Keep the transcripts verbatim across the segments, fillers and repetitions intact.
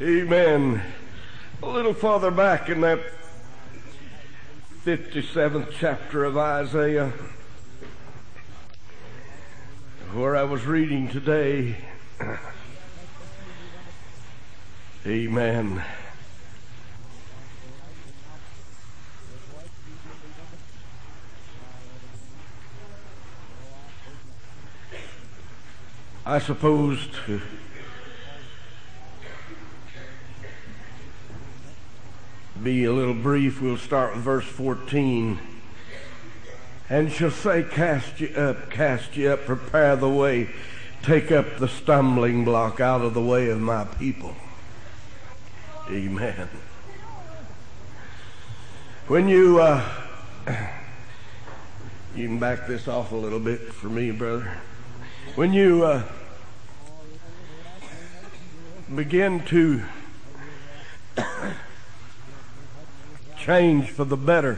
Amen. A little farther back in that fifty-seventh chapter of Isaiah, where I was reading today, amen. I suppose to be a little brief, we'll start with verse fourteen. And shall say, cast ye up, cast ye up, prepare the way, take up the stumbling block out of the way of my people. Amen. When you, uh, you can back this off a little bit for me, brother. When you uh, begin to change for the better,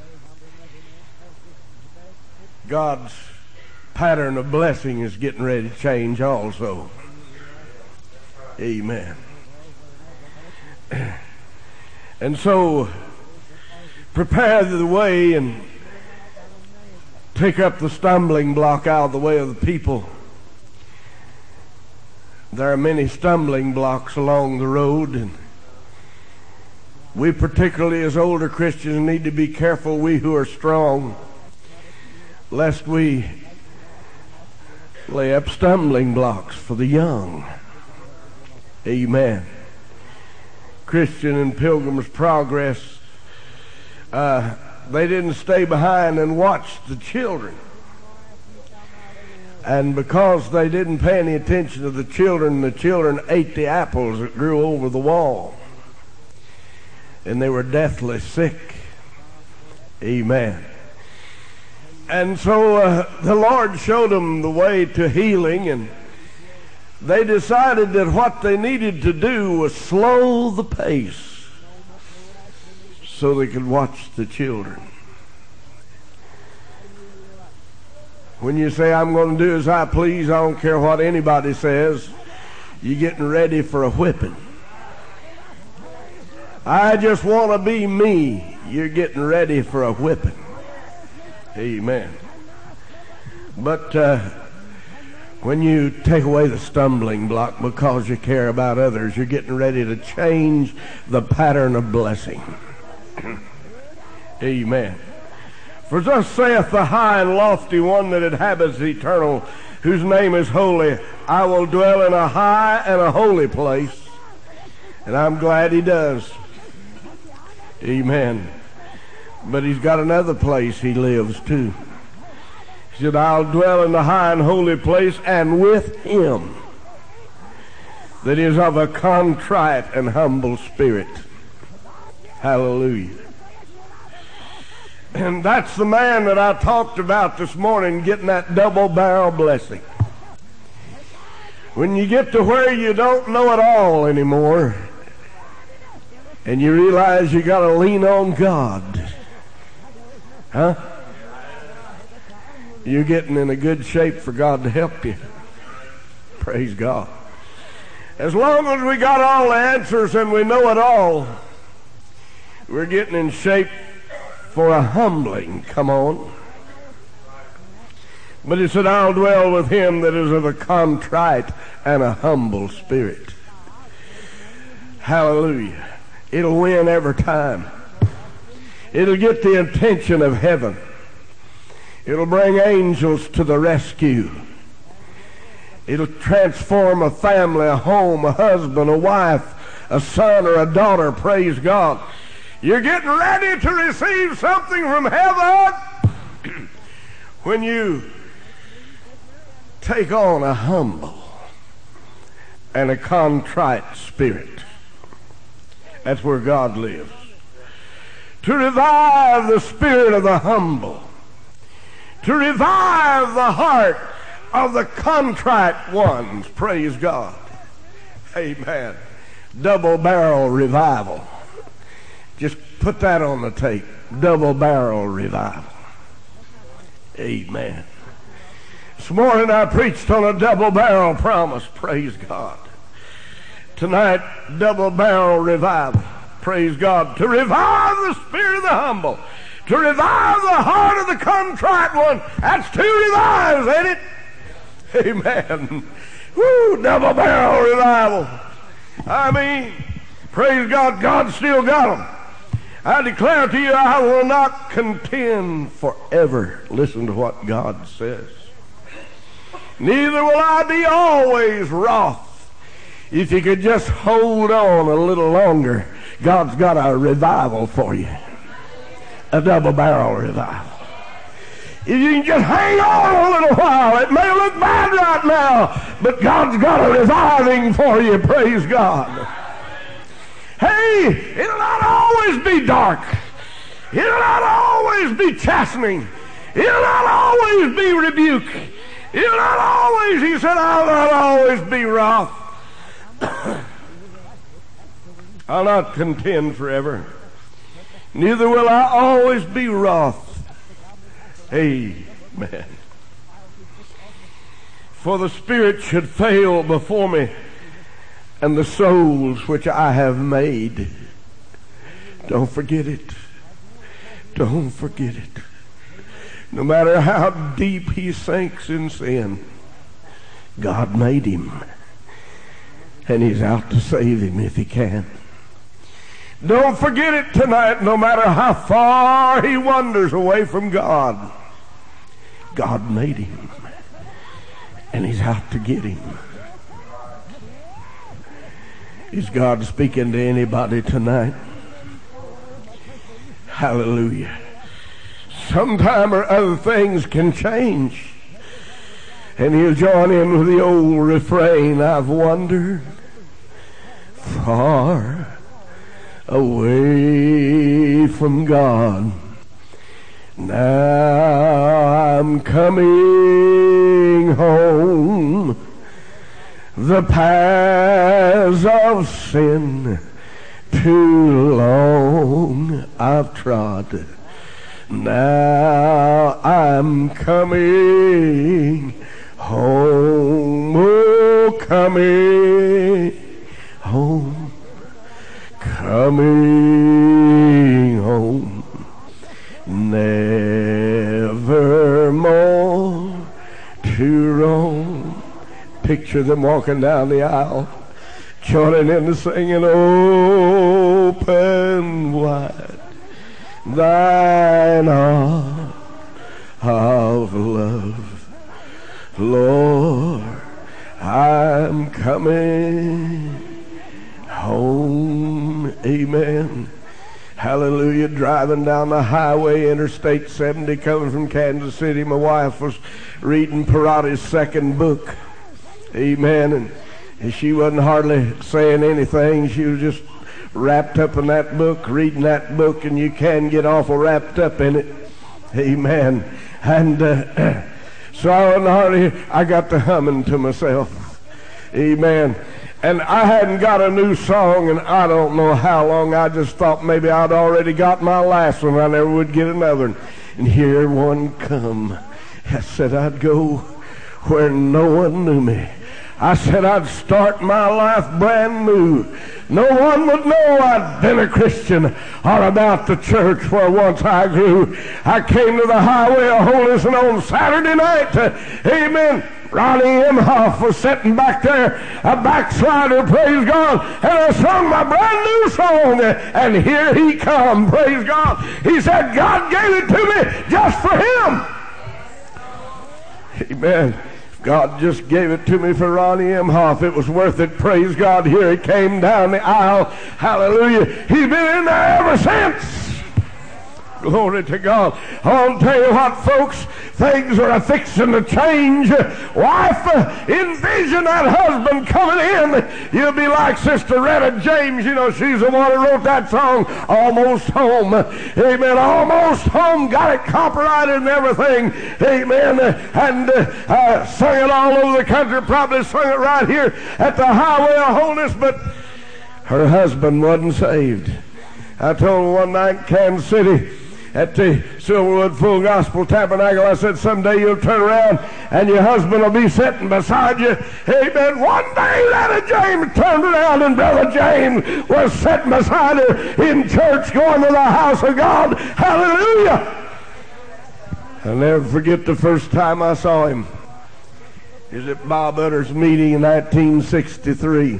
God's pattern of blessing is getting ready to change also. Amen. And so, prepare the way and take up the stumbling block out of the way of the people. There are many stumbling blocks along the road, and we particularly as older Christians need to be careful, we who are strong, lest we lay up stumbling blocks for the young. Amen. Christian and Pilgrim's Progress, uh, they didn't stay behind and watch the children. And because they didn't pay any attention to the children, the children ate the apples that grew over the wall. And they were deathly sick. Amen. And so uh, the Lord showed them the way to healing, and they decided that what they needed to do was slow the pace so they could watch the children. When you say, I'm going to do as I please, I don't care what anybody says, you're getting ready for a whipping. I just want to be me, you're getting ready for a whipping. Amen. But uh, when you take away the stumbling block because you care about others, you're getting ready to change the pattern of blessing. Amen. For thus saith the high and lofty one that inhabits the eternal, whose name is holy, I will dwell in a high and a holy place. And I'm glad he does. Amen. But he's got another place he lives too. He said, I'll dwell in the high and holy place, and with him that is of a contrite and humble spirit. Hallelujah. And that's the man that I talked about this morning, getting that double barrel blessing. When you get to where you don't know it all anymore, and you realize you got to lean on God, huh? You're getting in a good shape for God to help you. Praise God. As long as we got all the answers and we know it all, we're getting in shape for a humbling. Come on. But he said, I'll dwell with him that is of a contrite and a humble spirit. Hallelujah. It'll win every time. It'll get the attention of heaven. It'll bring angels to the rescue. It'll transform a family, a home, a husband, a wife, a son, or a daughter. Praise God. You're getting ready to receive something from heaven when you take on a humble and a contrite spirit. That's where God lives. To revive the spirit of the humble. To revive the heart of the contrite ones. Praise God. Amen. Double barrel revival. Just put that on the tape. Double barrel revival. Amen. This morning I preached on a double barrel promise. Praise God. Tonight, double barrel revival. Praise God. To revive the spirit of the humble. To revive the heart of the contrite one. That's two revives, ain't it? Amen. Woo, double barrel revival. I mean, praise God, God still got them. I declare to you, I will not contend forever. Listen to what God says. Neither will I be always wroth. If you could just hold on a little longer, God's got a revival for you. A double barrel revival. If you can just hang on a little while, it may look bad right now, but God's got a reviving for you, praise God. Hey, it'll not always be dark. It'll not always be chastening. It'll not always be rebuke. It'll not always, he said, I'll not always be wroth. I'll not contend forever. Neither will I always be wroth. Amen. For the spirit should fail before me, and the souls which I have made. Don't forget it. Don't forget it. No matter how deep he sinks in sin, God made him. And he's out to save him if he can. Don't forget it tonight, no matter how far he wanders away from God. God made him. And he's out to get him. Is God speaking to anybody tonight? Hallelujah. Sometime or other things can change. And he'll join in with the old refrain, I've wandered far away from God. Now I'm coming home. The paths of sin too long I've trod. Now I'm coming home, oh, coming home, coming home, never more to roam. Picture them walking down the aisle, joining in the singing, open wide thine arms of love, Lord, I'm coming home. Amen. Hallelujah. Driving down the highway, Interstate seventy, coming from Kansas City, my wife was reading Parati's second book. Amen. And she wasn't hardly saying anything. She was just wrapped up in that book, reading that book, and you can get awful wrapped up in it. Amen. And uh, so I wasn't hardly, I got to humming to myself. Amen. And I hadn't got a new song, and I don't know how long. I just thought maybe I'd already got my last one. I never would get another one. And here one come. I said I'd go where no one knew me. I said I'd start my life brand new. No one would know I'd been a Christian or about the church where once I grew. I came to the highway of holiness, and on Saturday night, uh, amen, Ronnie Imhoff was sitting back there, a backslider, praise God, and I sung my brand new song, and here he come, praise God. He said God gave it to me just for him. Amen. God just gave it to me for Ronnie Imhoff. It was worth it. Praise God. Here he came down the aisle. Hallelujah. He's been in there ever since. Glory to God. I'll tell you what, folks, things are a-fixing to change. Wife, envision that husband coming in. You'll be like Sister Retta James. You know, she's the one who wrote that song, Almost Home. Amen. Almost Home. Got it copyrighted and everything. Amen. And uh, uh, sung it all over the country. Probably sung it right here at the Highway of Holiness, but her husband wasn't saved. I told her one night in Kansas City, at the Silverwood Full Gospel Tabernacle. I said, someday you'll turn around and your husband will be sitting beside you. Amen. One day Letta James turned around and Brother James was sitting beside her in church going to the house of God. Hallelujah. I'll never forget the first time I saw him. It was at Bob Utter's meeting in nineteen sixty-three.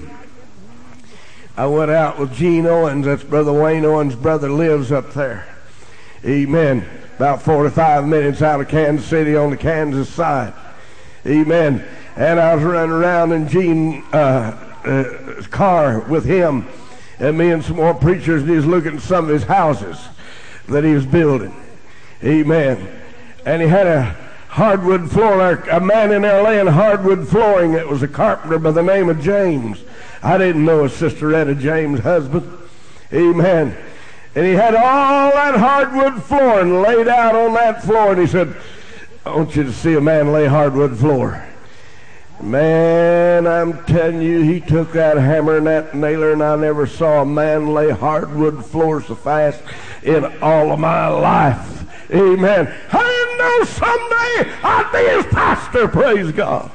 I went out with Gene Owens. That's Brother Wayne Owens' brother, lives up there. Amen. About forty-five minutes out of Kansas City on the Kansas side. Amen. And I was running around in Gene's uh, uh, car with him and me and some more preachers, and he was looking at some of his houses that he was building. Amen. And he had a hardwood floor, a man in there laying hardwood flooring. It was a carpenter by the name of James. I didn't know his sister Etta James' husband. Amen. And he had all that hardwood flooring laid out on that floor, and he said, I want you to see a man lay hardwood floor. Man, I'm telling you, he took that hammer and that nailer, and I never saw a man lay hardwood floor so fast in all of my life. Amen. I know someday I'll be his pastor, praise God.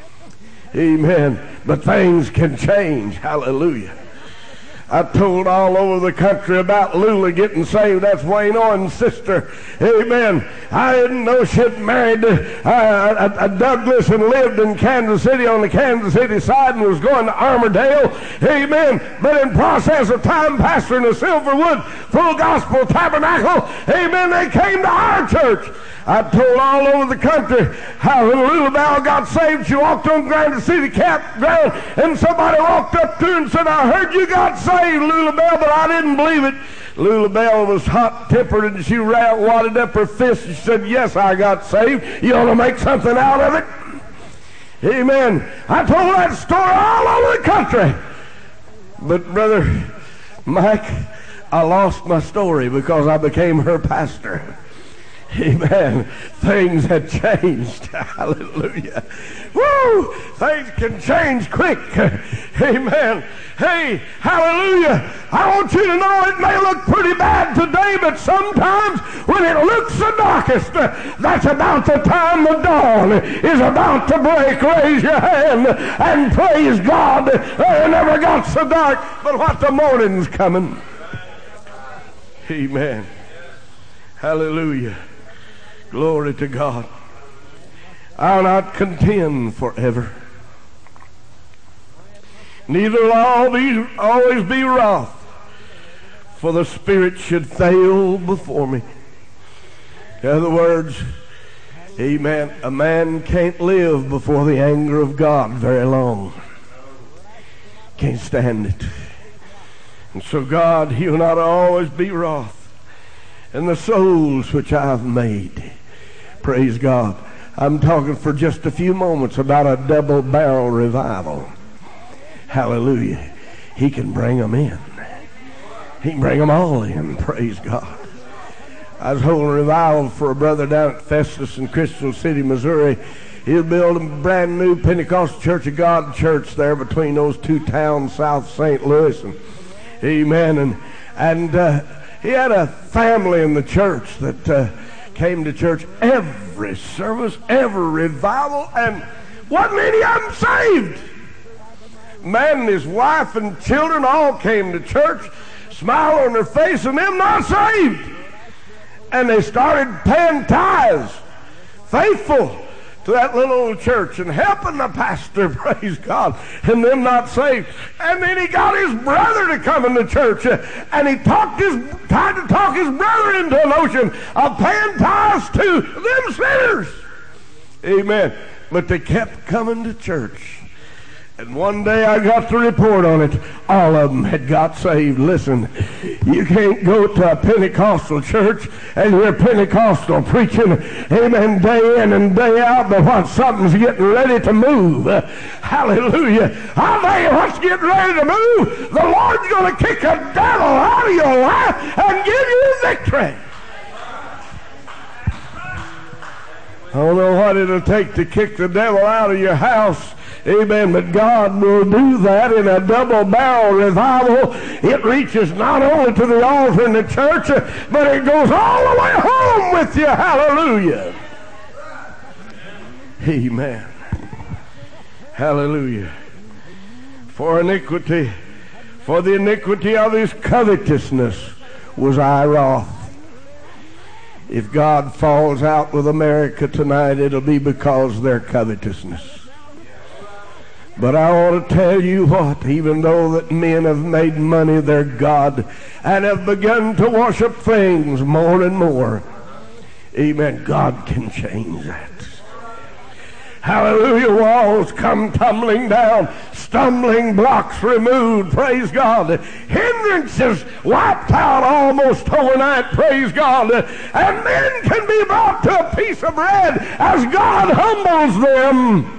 Amen. But things can change. Hallelujah. I told all over the country about Lula getting saved. That's Wayne Owens' sister. Amen. I didn't know she'd married uh, a, a Douglas and lived in Kansas City on the Kansas City side and was going to Armourdale. Amen. But in process of time, pastoring the Silverwood Full Gospel Tabernacle, amen, they came to our church. I told all over the country how when Lula Bell got saved, she walked on Granite City campground, and somebody walked up to her and said, I heard you got saved, Lula Bell, but I didn't believe it. Lula Bell was hot-tempered, and she ran, wadded up her fist, and she said, yes, I got saved. You want to make something out of it? Amen. I told that story all over the country. But, Brother Mike, I lost my story because I became her pastor. Amen. Things had changed. Hallelujah. Woo! Things can change quick. Amen. Hey, hallelujah. I want you to know it may look pretty bad today, but sometimes when it looks the darkest, that's about the time the dawn is about to break. Raise your hand and praise God. It never got so dark, but what the morning's coming. Amen. Hallelujah. Glory to God. I'll not contend forever. Neither will I be, always be wroth, for the Spirit should fail before me. In other words, amen, a man can't live before the anger of God very long. Can't stand it. And so God, He'll not always be wroth. And the souls which I've made, praise God. I'm talking for just a few moments about a double-barrel revival. Hallelujah. He can bring them in. He can bring them all in, praise God. I was holding a revival for a brother down at Festus in Crystal City, Missouri. He'll build a brand new Pentecostal Church of God church there between those two towns, South Saint Louis. And, amen. And, and uh, he had a family in the church that uh, came to church every service, every revival, and wasn't any of them saved. Man and his wife and children all came to church, smile on their face, and them not saved. And they started paying tithes, faithful to that little old church and helping the pastor, praise God, and them not saved. And then he got his brother to come in the church, uh, and he talked his, tried to talk his brother into a notion of paying tithes to them sinners. Amen. But they kept coming to church. And one day I got the report on it. All of them had got saved. Listen, you can't go to a Pentecostal church and you're Pentecostal preaching, amen, day in and day out, but what, something's getting ready to move. Uh, hallelujah. I'll tell you what's getting ready to move. The Lord's going to kick a devil out of your life and give you victory. I don't know what it'll take to kick the devil out of your house. Amen. But God will do that in a double-barrel revival. It reaches not only to the altar in the church, but it goes all the way home with you. Hallelujah. Amen. Hallelujah. For iniquity, for the iniquity of his covetousness was I wroth. If God falls out with America tonight, it'll be because of their covetousness. But I want to tell you what, even though that men have made money their God and have begun to worship things more and more, amen, God can change that. Hallelujah. Walls come tumbling down, stumbling blocks removed, praise God. Hindrances wiped out almost overnight, praise God. And men can be brought to a piece of bread as God humbles them.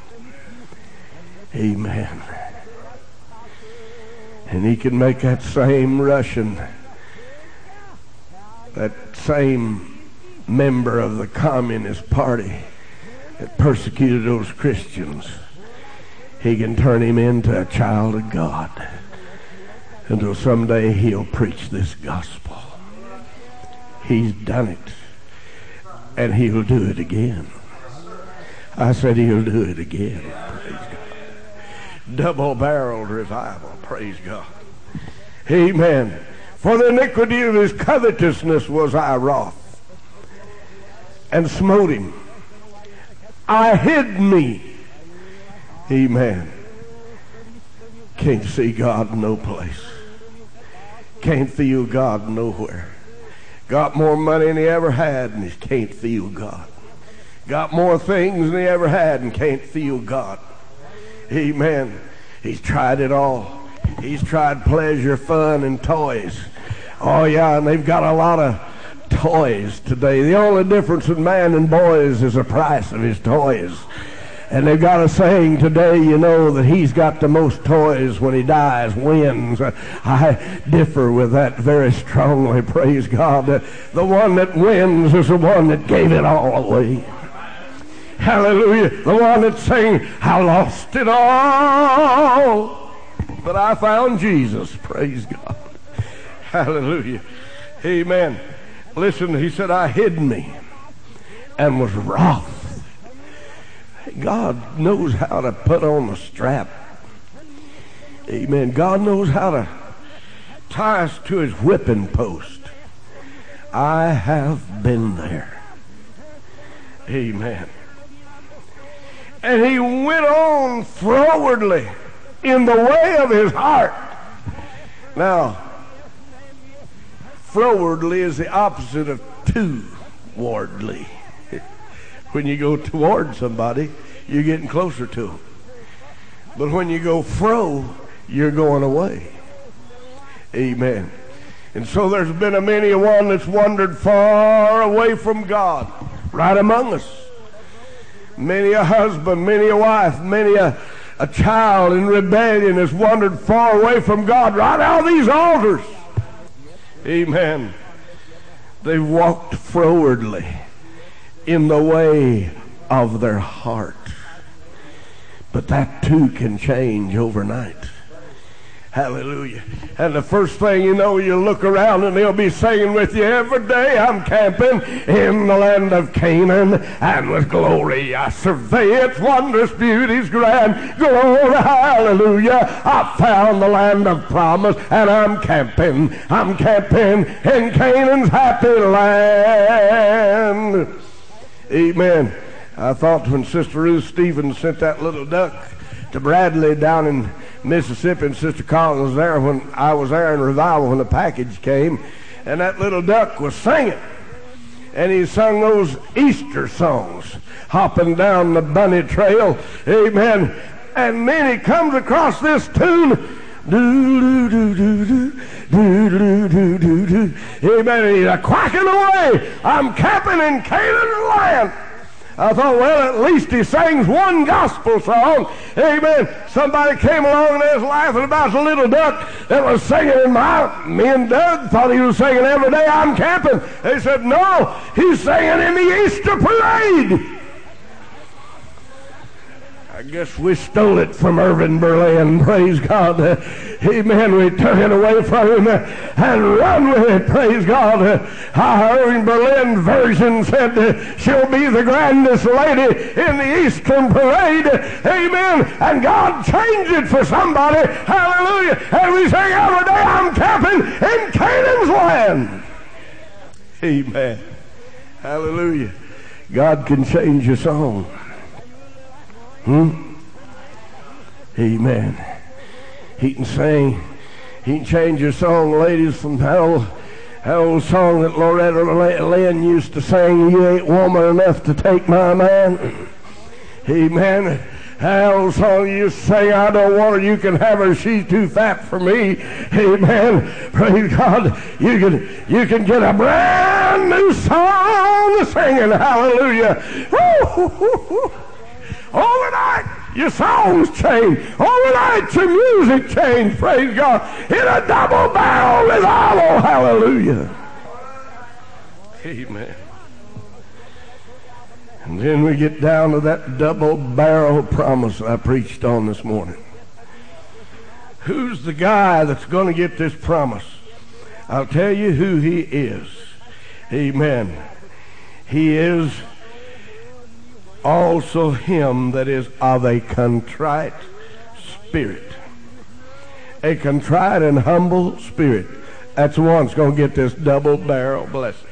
Amen. And he can make that same Russian, that same member of the Communist Party that persecuted those Christians, he can turn him into a child of God until someday he'll preach this gospel. He's done it, and he'll do it again. I said he'll do it again. Praise God. Double-barreled revival. Praise God. Amen. For the iniquity of his covetousness was I wroth, and smote him. I hid me. Amen. Can't see God no place. Can't feel God nowhere. Got more money than he ever had, and he can't feel God. Got more things than he ever had, and can't feel God. Amen. He's tried it all. He's tried pleasure, fun, and toys. Oh, yeah, and they've got a lot of toys today. The only difference in man and boys is the price of his toys. And they've got a saying today, you know, that he's got the most toys when he dies wins. I differ with that very strongly, praise God. The one that wins is the one that gave it all away. Hallelujah. The one that's saying, I lost it all, but I found Jesus. Praise God. Hallelujah. Amen. Listen, he said, I hid me and was wroth. God knows how to put on the strap. Amen. God knows how to tie us to his whipping post. I have been there. Amen. And he went on frowardly in the way of his heart. Now, frowardly is the opposite of towardly. When you go toward somebody, you're getting closer to them. But when you go fro, you're going away. Amen. And so there's been a many a one that's wandered far away from God, right among us. Many a husband, many a wife, many a, a child in rebellion has wandered far away from God, right out of these altars. Amen. They've walked frowardly in the way of their heart. But that too can change overnight. Hallelujah. And the first thing you know, you look around and they'll be saying with you every day, I'm camping in the land of Canaan, and with glory I survey its wondrous beauties grand. Glory, hallelujah. I found the land of promise, and I'm camping. I'm camping in Canaan's happy land. Amen. I thought when Sister Ruth Stevens sent that little duck to Bradley down in Mississippi, and Sister Collins was there when I was there in revival when the package came, and that little duck was singing, and he sung those Easter songs, hopping down the bunny trail. Amen. And then he comes across this tune, do do do do do do do do do do. Amen. And he's a quacking away. I'm camping in Canaan's land. I thought, well, at least he sings one gospel song. Amen. Somebody came along and they was laughing about the little duck that was singing in my, me and Doug thought he was singing Every Day I'm Camping. They said, no, he's singing in the Easter parade. I guess we stole it from Irvin Berlin, praise God. Uh, amen. We took it away from him uh, and run with it, praise God. Uh, our Irvin Berlin version said uh, she'll be the grandest lady in the Eastern parade. Amen. And God changed it for somebody. Hallelujah. And we sing Every Day I'm Camping in Canaan's land. Amen. Hallelujah. God can change your song. Hmm? Amen. He can sing. He can change your song, ladies, from that old, that old song that Loretta Lynn used to sing, You Ain't Woman Enough to Take My Man. Amen. That old song you used to sing, I don't want her, you can have her, she's too fat for me. Amen. Praise God. You can, you can get a brand new song singing. Hallelujah. Woo! Overnight, your songs change. Overnight, your music change. Praise God. In a double barrel revival. Hallelujah. Amen. And then we get down to that double barrel promise I preached on this morning. Who's the guy that's going to get this promise? I'll tell you who he is. Amen. He is also him that is of a contrite spirit. A contrite and humble spirit. That's the one that's going to get this double barrel blessing.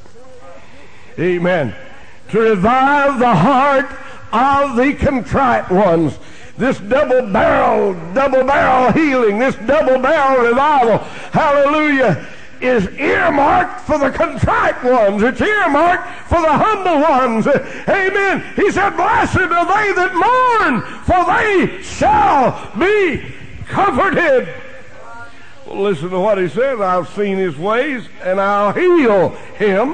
Amen. To revive the heart of the contrite ones. This double barrel, double barrel healing, this double barrel revival. Hallelujah. Is earmarked for the contrite ones. It's earmarked for the humble ones. Amen. He said, blessed are they that mourn, for they shall be comforted. Well, listen to what he says. I've seen his ways, and I'll heal him.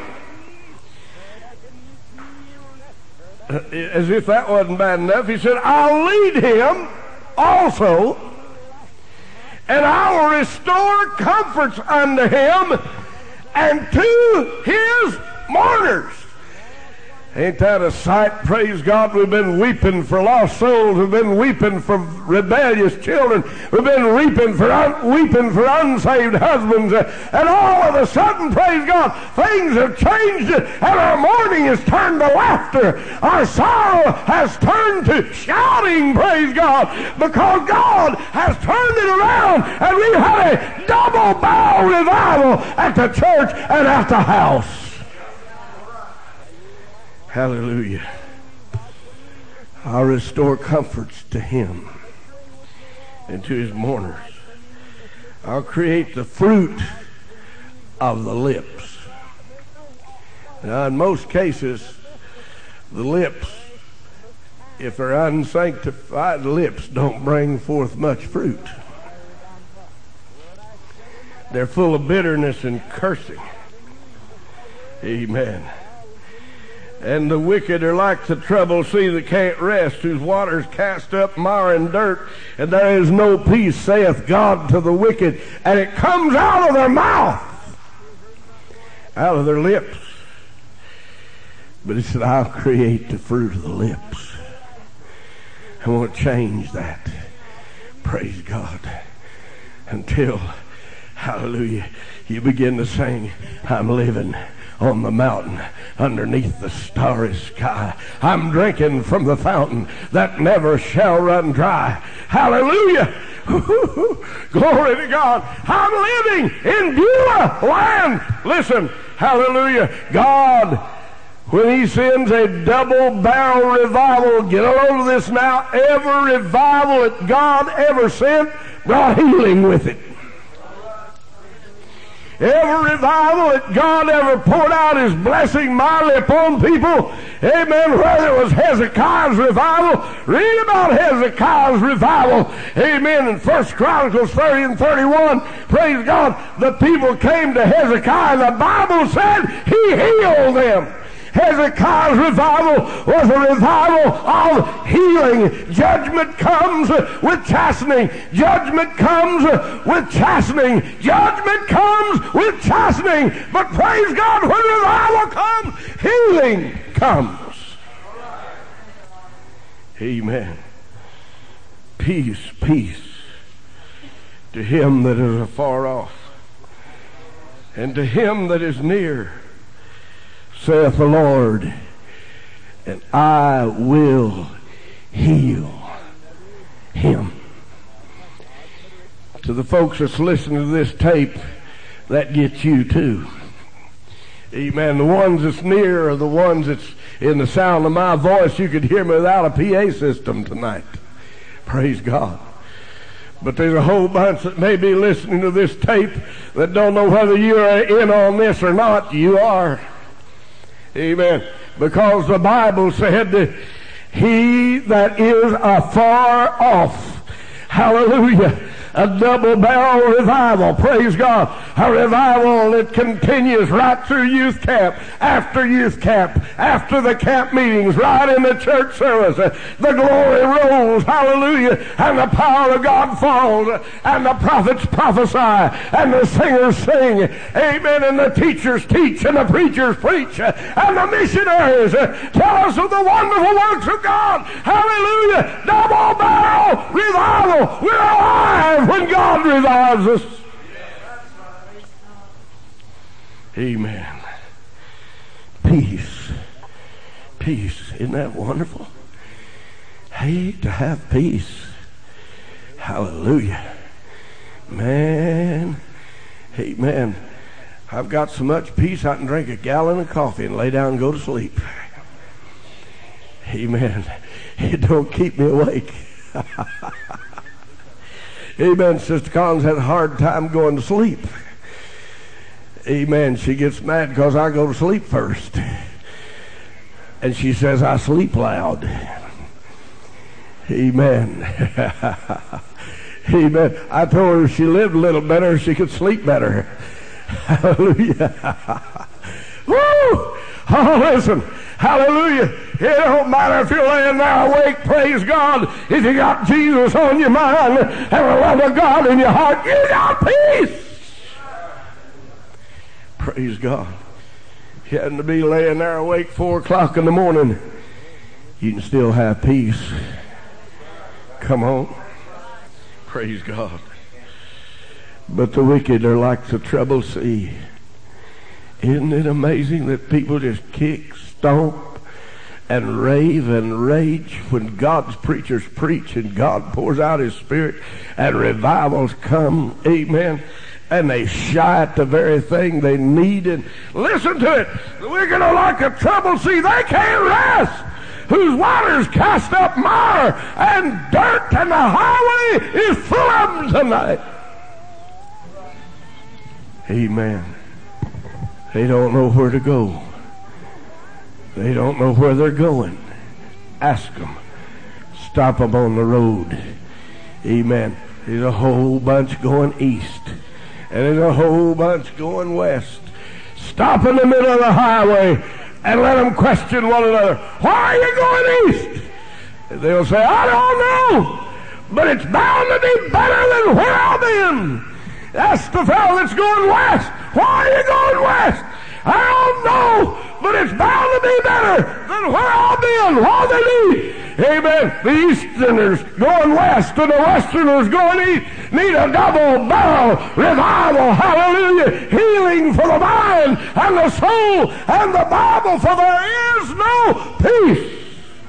As if that wasn't bad enough, he said, I'll lead him also, and I will restore comforts unto him and to his mourners. Ain't that a sight? Praise God. We've been weeping for lost souls. We've been weeping for rebellious children. We've been weeping for, un- weeping for unsaved husbands. And all of a sudden, praise God, things have changed and our mourning has turned to laughter. Our sorrow has turned to shouting, praise God, because God has turned it around and we've had a double barrel revival at the church and at the house. Hallelujah. I'll restore comforts to him and to his mourners. I'll create the fruit of the lips. Now, in most cases, the lips, if they're unsanctified lips, don't bring forth much fruit. They're full of bitterness and cursing. Amen. And the wicked are like the troubled sea that can't rest, whose waters cast up mire and dirt, and there is no peace, saith God to the wicked. And it comes out of their mouth, out of their lips. But he said, I'll create the fruit of the lips. I want to change that. Praise God. Until, hallelujah, you begin to sing, I'm living on the mountain underneath the starry sky. I'm drinking from the fountain that never shall run dry. Hallelujah. Glory to God. I'm living in Beulah land. Listen. Hallelujah. God, when he sends a double barrel revival, get a load of this now, every revival that God ever sent brought healing with it. Every revival that God ever poured out his blessing mightily upon people. Amen. Whether it was Hezekiah's revival. Read about Hezekiah's revival. Amen. In First Chronicles thirty and thirty-one. Praise God. The people came to Hezekiah and the Bible said he healed them. Hezekiah's revival was a revival of healing. Judgment comes with chastening. Judgment comes with chastening. Judgment comes with chastening. But praise God, when revival comes, healing comes. Amen. Peace, peace to him that is afar off, and to him that is near, saith the Lord, and I will heal him. To the folks that's listening to this tape, that gets you too. Amen. The ones that's near are the ones that's in the sound of my voice. You could hear me without a P A system tonight. Praise God. But there's a whole bunch that may be listening to this tape that don't know whether you are in on this or not. You are. Amen. Because the Bible said that he that is afar off, hallelujah, a double-barrel revival, praise God, a revival that continues right through youth camp, after youth camp, after the camp meetings, right in the church service. The glory rolls, hallelujah, and the power of God falls, and the prophets prophesy, and the singers sing, amen, and the teachers teach, and the preachers preach, and the missionaries tell us of the wonderful works of God. Hallelujah, double-barrel revival. We're alive when God revives us. Amen. Peace. Peace. Isn't that wonderful? Hey, to have peace. Hallelujah. Man. Amen. I've got so much peace I can drink a gallon of coffee and lay down and go to sleep. Amen. It don't keep me awake. Amen. Sister Collins had a hard time going to sleep. Amen. She gets mad because I go to sleep first. And she says I sleep loud. Amen. Amen. I told her if she lived a little better, she could sleep better. Hallelujah. Woo! Oh, listen. Hallelujah. It don't matter if you're laying there awake, praise God. If you got Jesus on your mind and the love of God in your heart, you got peace. Praise God. You hadn't to be laying there awake four o'clock in the morning. You can still have peace. Come on. Praise God. But the wicked are like the troubled sea. Isn't it amazing that people just kick, stomp, and rave and rage when God's preachers preach and God pours out his Spirit and revivals come? Amen. And they shy at the very thing they need. And listen to it. The wicked are like a troubled sea. They can't rest. Whose waters cast up mire and dirt, and the highway is full of them tonight. Amen. They don't know where to go. They don't know where they're going. Ask them. Stop them on the road. Amen. There's a whole bunch going east. And there's a whole bunch going west. Stop in the middle of the highway and let them question one another. Why are you going east? And they'll say, I don't know. But it's bound to be better than where I've been. That's the fellow that's going west. Why are you going west? I don't know, but it's bound to be better than where I've been. What they need. Amen. The Easterners going west and the Westerners going east need a double barrel revival. Hallelujah. Healing for the mind and the soul and the Bible, for there is no peace,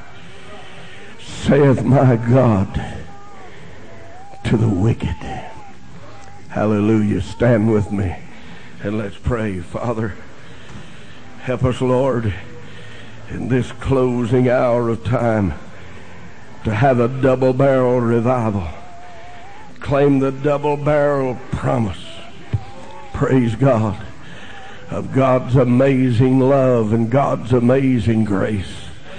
saith my God, to the wicked. Hallelujah. Stand with me and let's pray. Father, help us, Lord, in this closing hour of time to have a double-barrel revival. Claim the double-barrel promise, praise God, of God's amazing love and God's amazing grace.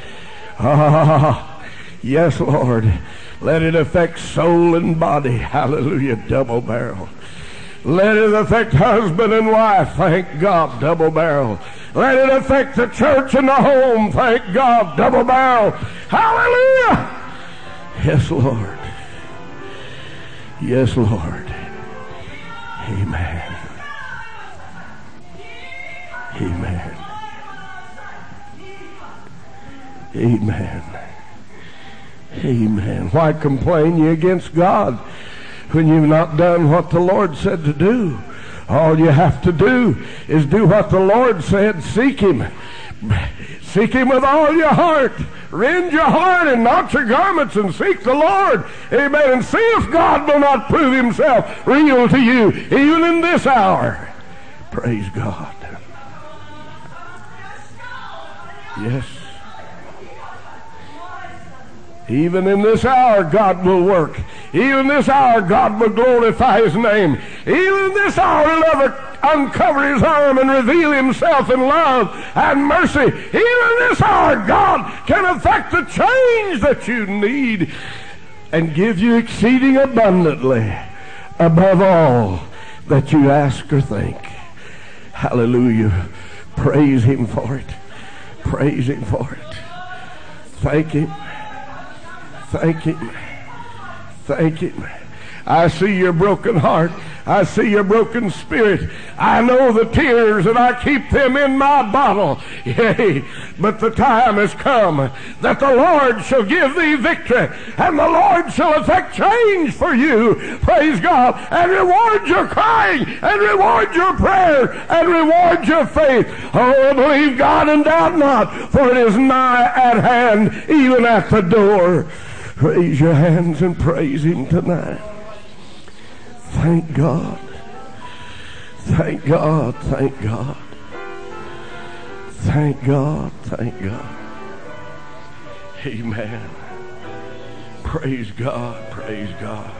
Ah, yes, Lord. Let it affect soul and body. Hallelujah, double-barrel. Let it affect husband and wife. Thank God, double barrel. Let it affect the church and the home. Thank God. Double barrel. Hallelujah. Yes, Lord. Yes, Lord. Amen. Amen. Amen. Amen. Why complain ye against God when you've not done what the Lord said to do? All you have to do is do what the Lord said. Seek Him. Seek Him with all your heart. Rend your heart and not your garments, and seek the Lord. Amen. And see if God will not prove Himself real to you, even in this hour. Praise God. Yes. Even in this hour, God will work. Even in this hour, God will glorify His name. Even in this hour, He'll ever uncover His arm and reveal Himself in love and mercy. Even in this hour, God can effect the change that you need and give you exceeding abundantly above all that you ask or think. Hallelujah. Praise Him for it. Praise Him for it. Thank Him. Thank Him. Thank Him. I see your broken heart. I see your broken spirit. I know the tears, and I keep them in my bottle. Yea, but the time has come that the Lord shall give thee victory, and the Lord shall effect change for you. Praise God. And reward your crying, and reward your prayer, and reward your faith. Oh, believe God and doubt not, for it is nigh at hand, even at the door. Raise your hands and praise Him tonight. Thank God. Thank God. Thank God. Thank God. Thank God. Amen. Praise God. Praise God.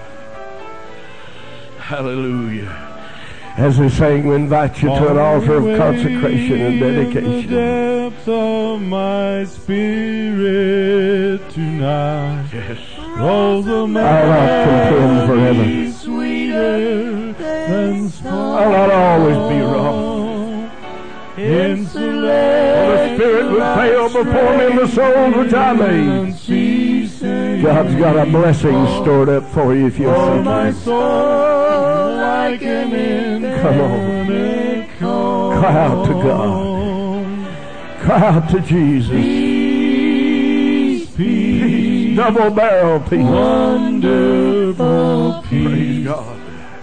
Hallelujah. As they sang, we invite you to an altar of consecration and dedication. The depths of my spirit tonight. Yes. Rolls a I'll not contend forever. sweeter than I'll not always be wrong. In For the Spirit would fail before me in the souls which I made. God's got a blessing stored up for you if you'll seek my Him. soul like an Come on. Cry out to God. Cry out to Jesus. Peace, peace, Double barrel peace. wonderful Praise peace, God.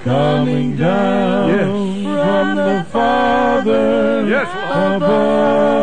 coming down Yes. from the Father Yes, Lord. above.